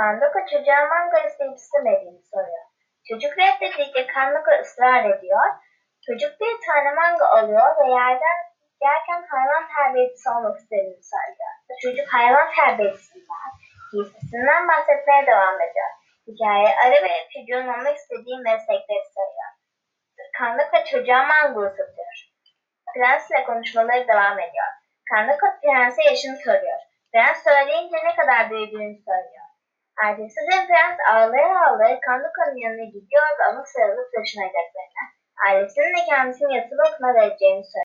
Kanduka çocuğa mango isteyip istemediğini soruyor. Çocuk reddedince Kanduka ısrar ediyor. Çocuk bir tane mango alıyor ve yerken hayvan terbiyecisi olmak istediğini söylüyor. Çocuk hayvan terbiyecisinden, giysisinden bahsetmeye devam ediyor. Hikaye ara verip çocuğun olmak istediği meslekleri sayıyor. Kanduka çocuğa mango satıyor. Prens ile konuşmaları devam ediyor. Kanduka prense yaşını soruyor. Prens söyleyince ne kadar büyüdüğünü söylüyor. Ertesi gün prens ağlaya ağlaya Kanduka'nın yanına gidiyor ve ona sarılıp taşınacaklarını, ailesinin de kendisini yatılı okula vereceğini söylüyor.